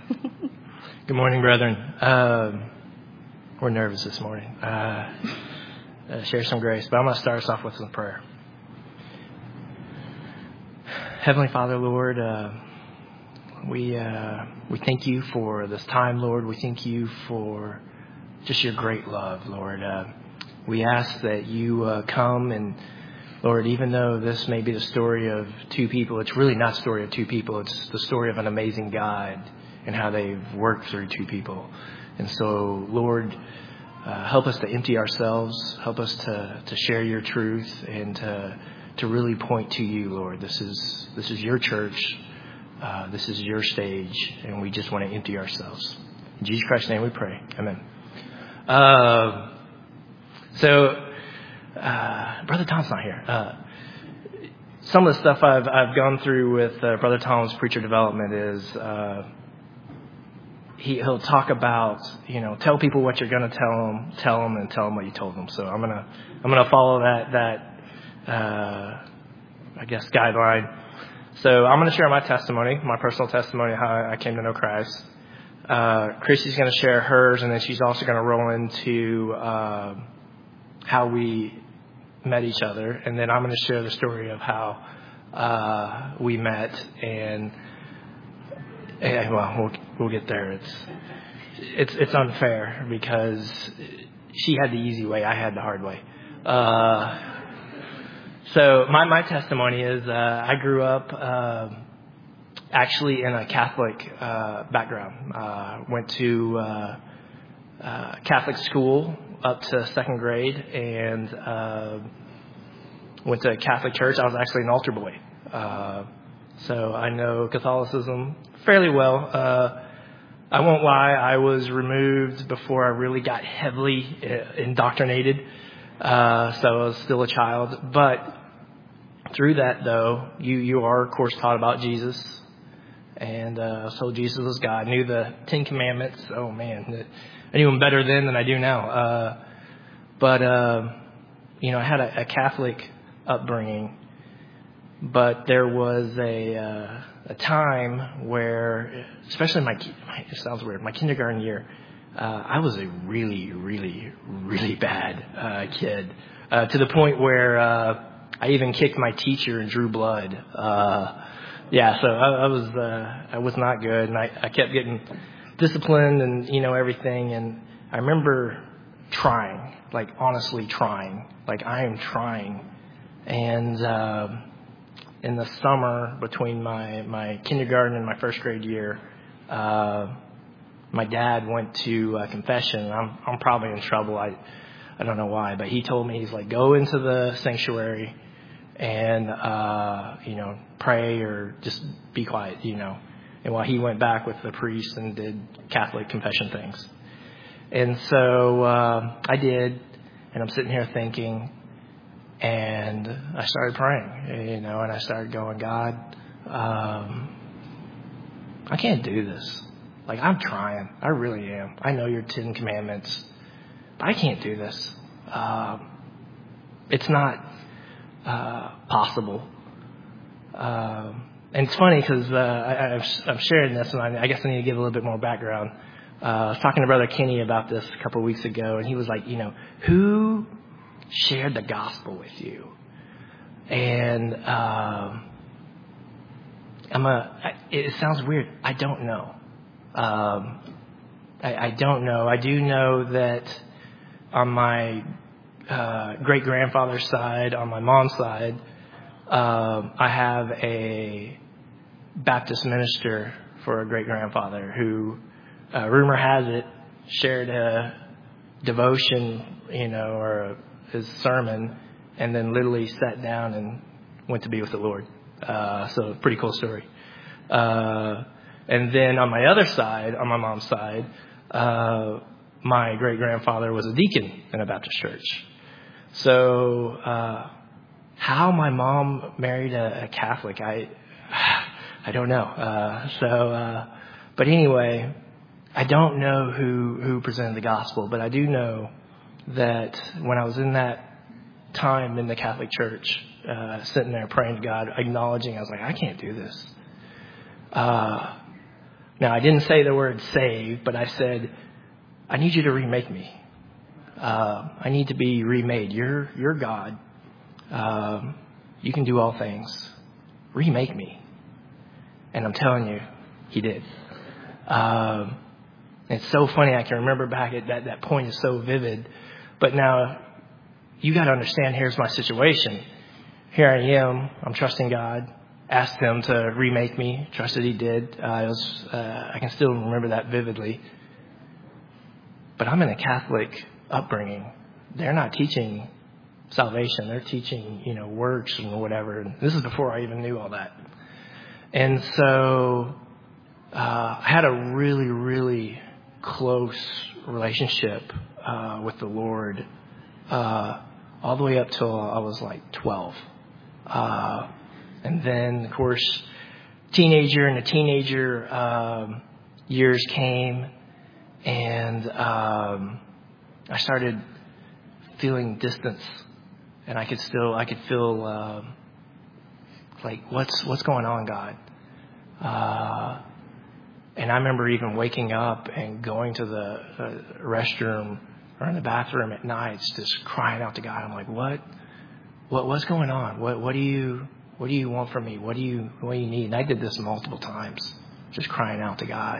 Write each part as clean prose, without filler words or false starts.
Good morning, brethren. We're nervous this morning. Share some grace, but I'm going to start us off with some prayer. Heavenly Father, Lord, we thank you for this time, Lord. We thank you for just your great love, Lord. We ask that you come and, Lord, even though this may be the story of two people, it's really not the story of two people. It's the story of an amazing God and how they've worked through two people. And so, Lord, help us to empty ourselves. Help us to share your truth and to really point to you, Lord. This is your church. This is your stage, and we just want to empty ourselves. In Jesus Christ's name we pray. Amen. Brother Tom's not here. Some of the stuff I've gone through with Brother Tom's preacher development is he'll talk about, tell people what you're going to tell them, and tell them what you told them. So I'm gonna follow that I guess guideline. So I'm going to share my testimony, my personal testimony, how I came to know Christ. Christy's going to share hers, and then she's also going to roll into how we met each other, and then I'm going to share the story of how we met, and well, we'll get there. It's unfair because she had the easy way, I had the hard way. So my testimony is I grew up actually in a Catholic background. Went to Catholic school up to second grade, and went to a Catholic church. I was actually an altar boy. So I know Catholicism fairly well. I won't lie, I was removed before I really got heavily indoctrinated. So I was still a child. But through that, though, you are, of course, taught about Jesus. And so Jesus was God. I knew the Ten Commandments. Oh, man. I knew them better then than I do now. But I had a Catholic upbringing. But there was a time where, especially it sounds weird, my kindergarten year, I was a really, really, really bad kid. To the point where I even kicked my teacher and drew blood. So I was not good, and I kept getting disciplined and everything. And I remember trying, like honestly trying, like I am trying. And in the summer between my kindergarten and my first grade year, my dad went to confession. I'm probably in trouble. I don't know why, but he told me, he's like, go into the sanctuary and pray or just be quiet, And while he went back with the priest and did Catholic confession things. And so I did, and I'm sitting here thinking, and I started praying, and I started going, God, I can't do this. Like, I'm trying. I really am. I know your 10 Commandments, but I can't do this. It's not possible. And it's funny because I'm sharing this, and I guess I need to give a little bit more background. I was talking to Brother Kenny about this a couple of weeks ago, and he was like, who shared the gospel with you? And it sounds weird. I don't know. I don't know. I do know that on my great-grandfather's side, on my mom's side, I have a Baptist minister for a great-grandfather who, rumor has it, shared a devotion, or his sermon, and then literally sat down and went to be with the Lord. So pretty cool story. And then on my other side, on my mom's side, my great-grandfather was a deacon in a Baptist church. So how my mom married a Catholic, I don't know. But anyway, I don't know who presented the gospel, but I do know that when I was in that time in the Catholic Church, sitting there praying to God, acknowledging, I was like, I can't do this. Now, I didn't say the word saved, but I said, I need you to remake me. I need to be remade. You're God. You can do all things. Remake me. And I'm telling you, he did. It's so funny. I can remember back at that point is so vivid. But now you got to understand, here's my situation. Here I am. I'm trusting God. Asked him to remake me. Trusted he did. I can still remember that vividly. But I'm in a Catholic upbringing. They're not teaching salvation. They're teaching, works and whatever. And this is before I even knew all that. And so I had a really, really close relationship with the Lord all the way up till I was like 12. And then, of course, teenager years came, and I started feeling distance, and I could feel like what's going on, God. And I remember even waking up and going to the restroom or in the bathroom at nights, just crying out to God. I'm like, what's going on? What do you want from me? What do you need? And I did this multiple times, just crying out to God.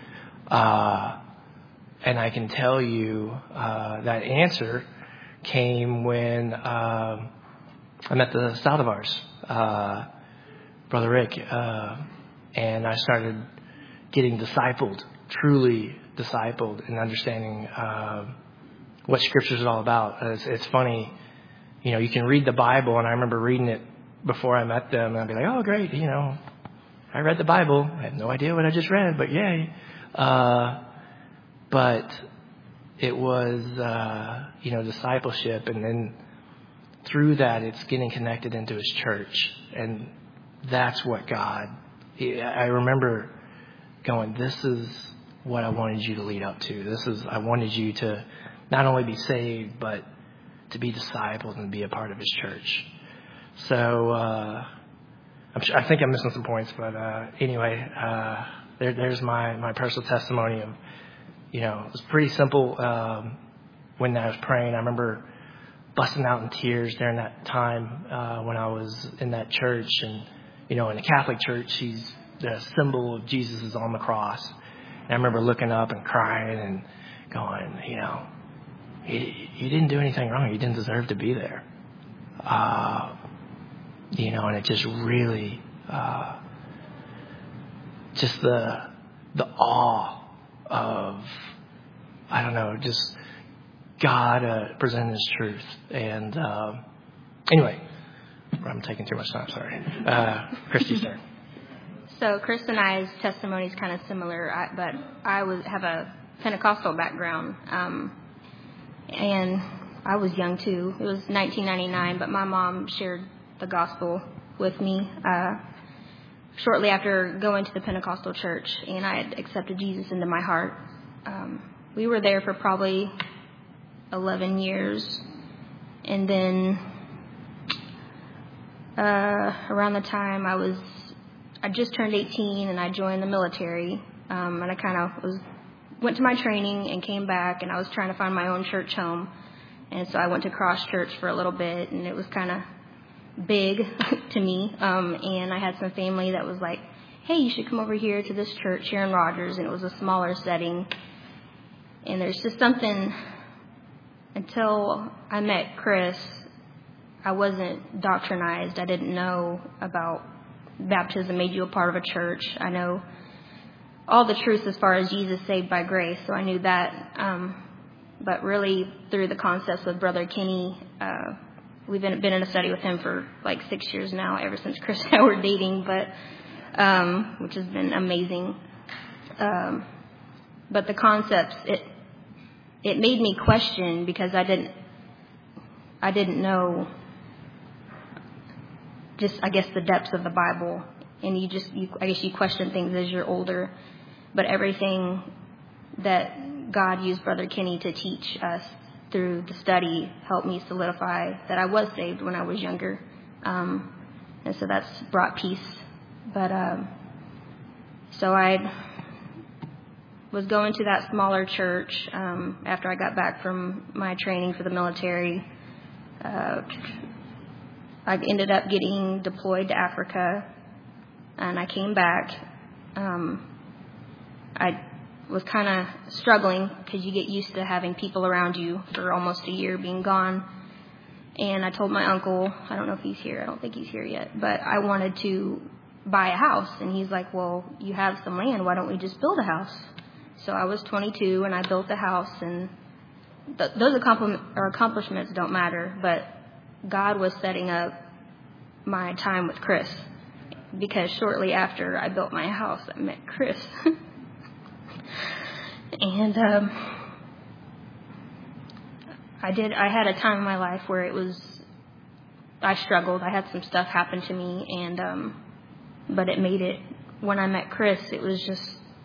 And I can tell you that answer came when I met the Saldivars, Brother Rick, and I started getting discipled, truly discipled, and understanding what Scripture is all about. It's funny, you can read the Bible, and I remember reading it before I met them, and I'd be like, oh, great, I read the Bible. I have no idea what I just read, but yay. But it was, discipleship, and then through that, it's getting connected into his church, and that's what God, I remember going, this is what I wanted you to lead up to. I wanted you to not only be saved, but to be discipled and be a part of his church. So I think I'm missing some points, but anyway, there's my personal testimony of, it was pretty simple when I was praying. I remember busting out in tears during that time when I was in that church. And, in the Catholic Church, the symbol of Jesus is on the cross. And I remember looking up and crying and going, you didn't do anything wrong. You didn't deserve to be there. And it just really, just the awe of, I don't know, just God presenting his truth. And anyway, I'm taking too much time, sorry. Christy's turn. So Chris and I's testimony is kind of similar, but I have a Pentecostal background, and I was young too. It was 1999, but my mom shared the gospel with me shortly after going to the Pentecostal church, and I had accepted Jesus into my heart. We were there for probably 11 years, and then around the time I just turned 18 and I joined the military, and I kind of went to my training and came back, and I was trying to find my own church home, and so I went to Cross Church for a little bit, and it was kind of big to me, and I had some family that was like, hey, you should come over here to this church here in Rogers, and it was a smaller setting, and there's just something, until I met Chris, I wasn't doctrinized. I didn't know about baptism made you a part of a church. I know all the truths as far as Jesus saved by grace, so I knew that. But really, through the concepts with Brother Kenny, we've been in a study with him for like 6 years now, ever since Chris and I were dating, but which has been amazing. But the concepts, it made me question, because I didn't know just, I guess, the depths of the Bible, and I guess you question things as you're older, but everything that God used Brother Kenny to teach us through the study helped me solidify that I was saved when I was younger, and so that's brought peace. But so I was going to that smaller church after I got back from my training for the military. I ended up getting deployed to Africa, and I came back. I was kind of struggling because you get used to having people around you for almost a year being gone. And I told my uncle, I don't know if he's here, I don't think he's here yet, but I wanted to buy a house. And he's like, well, you have some land, why don't we just build a house? So I was 22 and I built a house, and those accomplishments don't matter, but God was setting up my time with Chris, because shortly after I built my house, I met Chris. And I had a time in my life where I struggled. I had some stuff happen to me, and but it made it, when I met Chris, it was just,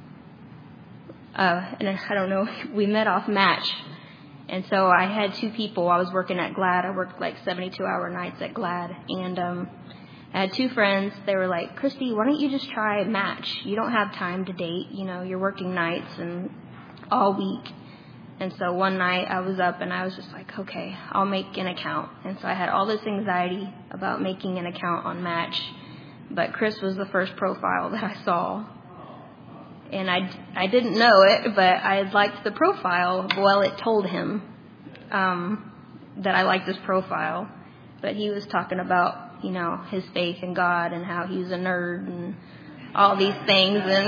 and I don't know, we met off Match. And so I had two people. I was working at GLAD. I worked like 72-hour nights at GLAD. And I had two friends. They were like, Christy, why don't you just try Match? You don't have time to date. You know, you're working nights and all week. And so one night I was up and I was just like, okay, I'll make an account. And so I had all this anxiety about making an account on Match. But Chris was the first profile that I saw. And I didn't know it, but I liked the profile. Well, it told him that I liked this profile. But he was talking about, you know, his faith in God and how he's a nerd and all these things. And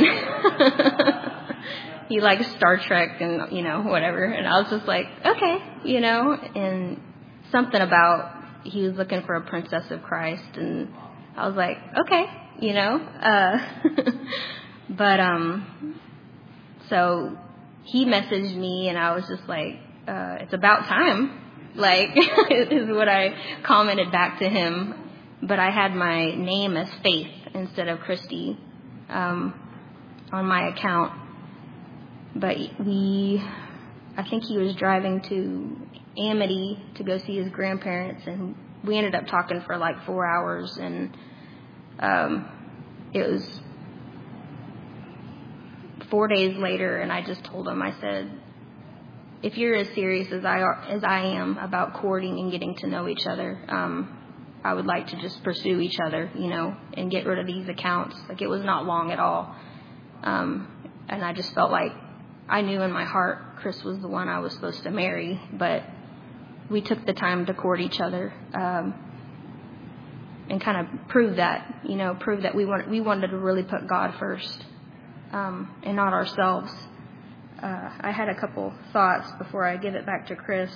he likes Star Trek and, you know, whatever. And I was just like, okay, you know. And something about he was looking for a princess of Christ. And I was like, okay, you know. But, so he messaged me and I was just like, it's about time, like, is what I commented back to him. But I had my name as Faith instead of Christy, on my account. But I think he was driving to Amity to go see his grandparents, and we ended up talking for like 4 hours, and, it was 4 days later, and I just told him, I said, if you're as serious as I am about courting and getting to know each other, I would like to just pursue each other, you know, and get rid of these accounts. Like, it was not long at all. And I just felt like I knew in my heart Chris was the one I was supposed to marry, but we took the time to court each other, and kind of prove that we wanted to really put God first. And not ourselves. I had a couple thoughts before I give it back to Chris.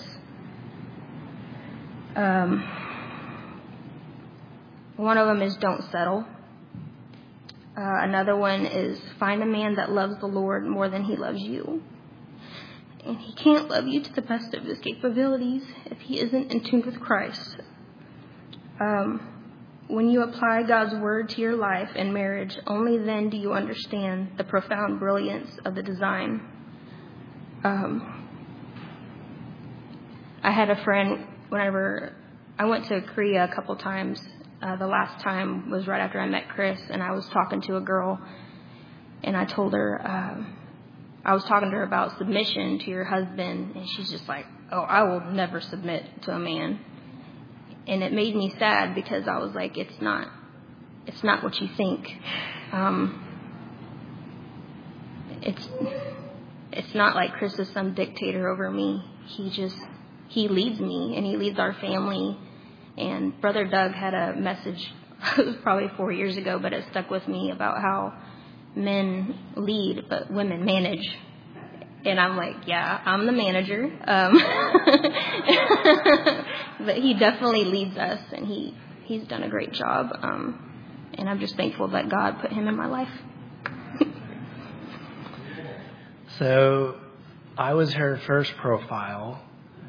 One of them is don't settle. Another one is find a man that loves the Lord more than he loves you. And he can't love you to the best of his capabilities if he isn't in tune with Christ. When you apply God's word to your life and marriage, only then do you understand the profound brilliance of the design. I had a friend, whenever I went to Korea a couple times, the last time was right after I met Chris, and I was talking to a girl, and I told her, I was talking to her about submission to your husband, and she's just like, oh, I will never submit to a man. And it made me sad because I was like, it's not what you think. It's not like Chris is some dictator over me. He leads me, and he leads our family. And Brother Doug had a message, it was probably 4 years ago, but it stuck with me, about how men lead, but women manage. And I'm like, yeah, I'm the manager. But he definitely leads us, and he's done a great job. And I'm just thankful that God put him in my life. So I was her first profile.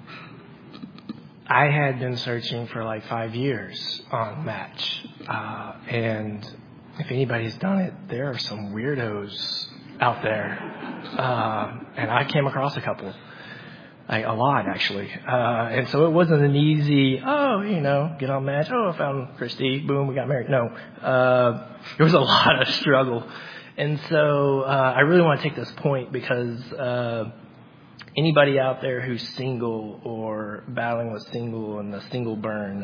I had been searching for like 5 years on Match. And if anybody's done it, there are some weirdos out there. And I came across a couple. A lot, actually. And so it wasn't an easy, get on Match. Oh, I found Christy. Boom, we got married. No. There was a lot of struggle. And so I really want to take this point because anybody out there who's single or battling with single and the single burn,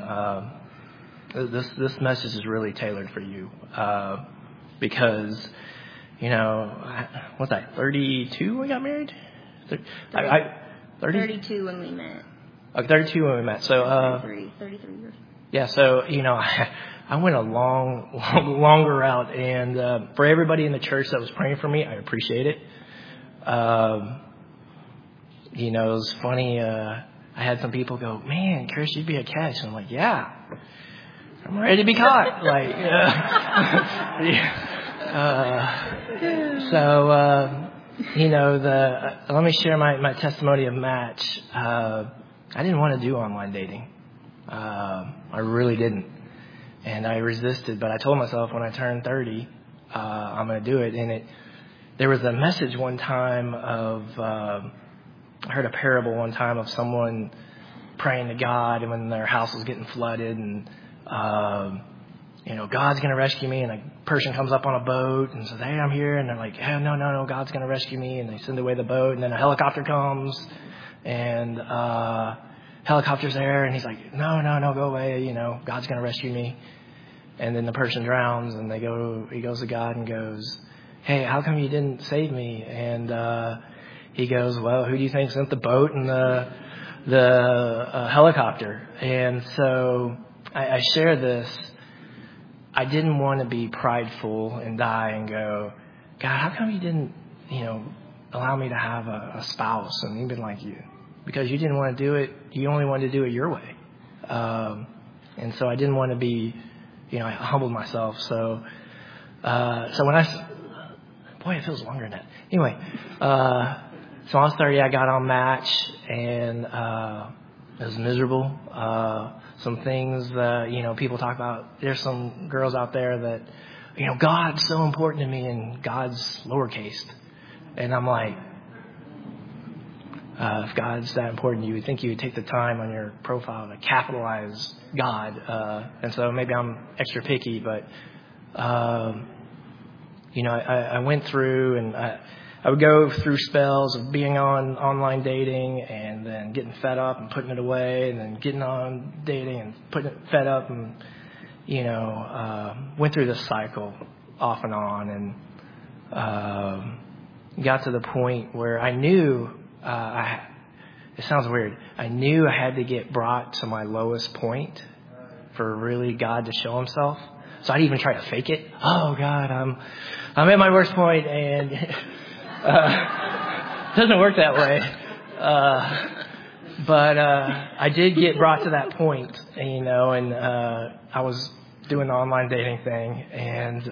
this message is really tailored for you because, you know, what's that, 32 when we got married? 32 when we met. Okay, 32 when we met. So 33 years. Yeah, so, you know, I went a longer route, and for everybody in the church that was praying for me, I appreciate it. You know, it was funny. I had some people go, "Man, Chris, you'd be a catch." And I'm like, "Yeah, I'm ready to be caught." Like, you know, let me share my testimony of match. I didn't want to do online dating. I really didn't. And I resisted, but I told myself when I turned 30, I'm going to do it. And there was a message one time I heard a parable one time of someone praying to God and when their house was getting flooded and, you know, God's going to rescue me. And a person comes up on a boat and says, "Hey, I'm here." And they're like, "Hey, no, God's going to rescue me." And they send away the boat. And then a helicopter comes and, helicopter's there, and he's like, no, go away, you know, God's going to rescue me. And then the person drowns, and he goes to God and goes, "Hey, how come you didn't save me?" And he goes, "Well, who do you think sent the boat and the helicopter?" And so I share this. I didn't want to be prideful and die and go, "God, how come you didn't, you know, allow me to have a spouse?" And he'd been like, "You. Because you didn't want to do it, you only wanted to do it your way." And so I didn't want to be, you know, I humbled myself. So when it feels longer than that. Anyway, so I was 30, I got on Match, and it was miserable. Some things that, you know, people talk about, there's some girls out there that, you know, God's so important to me, and God's lowercase. And I'm like, if God's that important, you would think you would take the time on your profile to capitalize God. And so maybe I'm extra picky, but, you know, I went through and I would go through spells of being on online dating and then getting fed up and putting it away and then getting on dating and putting it fed up and, you know, went through this cycle off and on and got to the point where I knew it sounds weird. I knew I had to get brought to my lowest point for really God to show himself. So I'd even try to fake it. "Oh God, I'm at my worst point," and it doesn't work that way. But I did get brought to that point, and, you know, and I was doing the online dating thing, and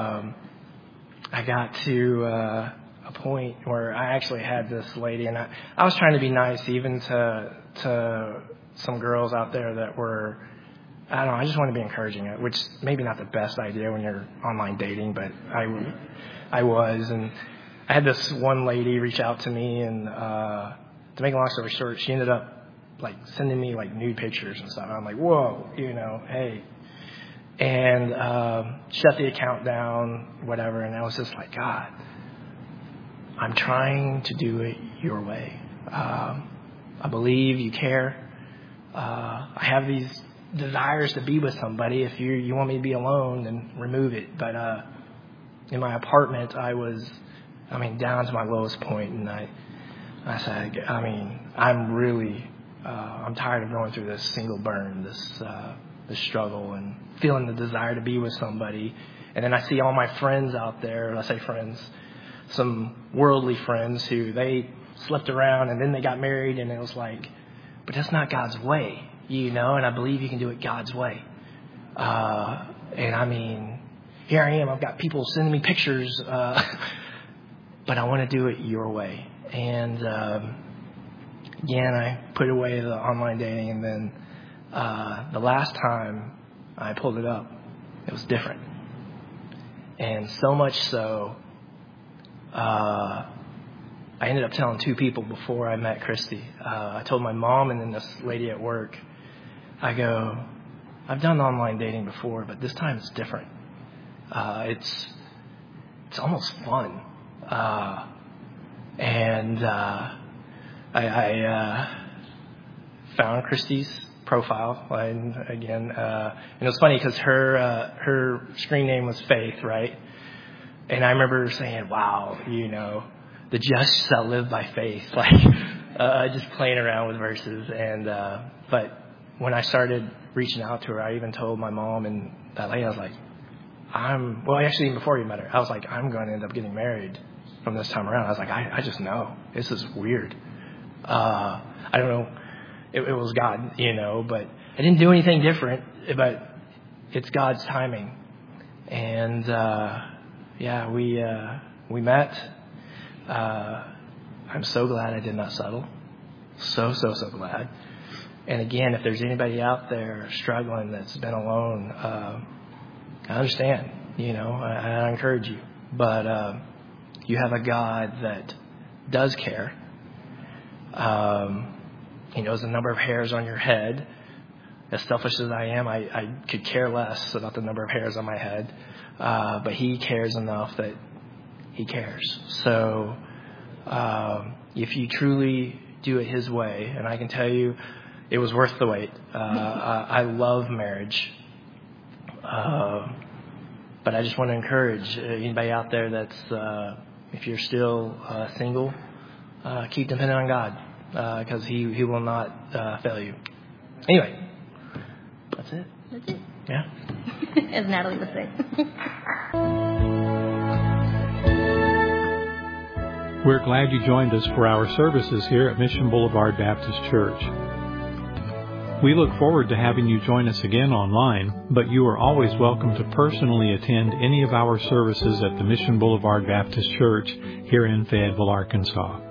I got to a point where I actually had this lady, and I was trying to be nice even to some girls out there that were, I don't know, I just want to be encouraging, which maybe not the best idea when you're online dating, but I was. And I had this one lady reach out to me, and to make a long story short, she ended up like sending me like nude pictures and stuff. I'm like, whoa, you know, hey. And shut the account down, whatever. And I was just like, God, I'm trying to do it your way. I believe you care. I have these desires to be with somebody. If you want me to be alone, then remove it. But in my apartment, I was, down to my lowest point. And I said, I'm really, I'm tired of going through this single burn, this struggle, and feeling the desire to be with somebody. And then I see all my friends out there, I say friends, some worldly friends who they slept around and then they got married, and it was like, but that's not God's way, you know, and I believe you can do it God's way. And here I am, I've got people sending me pictures, but I want to do it your way. And again, I put away the online dating, and then the last time I pulled it up, it was different. And so much so, I ended up telling two people before I met Christy. I told my mom and then this lady at work. I go, I've done online dating before, but this time it's different. it's almost fun. I found Christy's profile, and again, and it was funny because her screen name was Faith, right? And I remember saying, "Wow, the just shall live by faith," like just playing around with verses. And but when I started reaching out to her, I even told my mom and that lady, I was like, actually, even before you met her, I was like, I'm going to end up getting married from this time around. I was like, I just know this is weird. I don't know. It was God, but I didn't do anything different, but it's God's timing. And, we met. I'm so glad I did not settle. So glad. And again, if there's anybody out there struggling that's been alone, I understand, I encourage you, but, you have a God that does care. He knows the number of hairs on your head. As selfish as I am, I could care less about the number of hairs on my head. But he cares enough that he cares. So, if you truly do it his way, and I can tell you, it was worth the wait. I love marriage. But I just want to encourage anybody out there that's, if you're still single, keep depending on God, because He will not fail you. Anyway, that's it. That's it. Yeah. As Natalie would say. We're glad you joined us for our services here at Mission Boulevard Baptist Church. We look forward to having you join us again online, but you are always welcome to personally attend any of our services at the Mission Boulevard Baptist Church here in Fayetteville, Arkansas.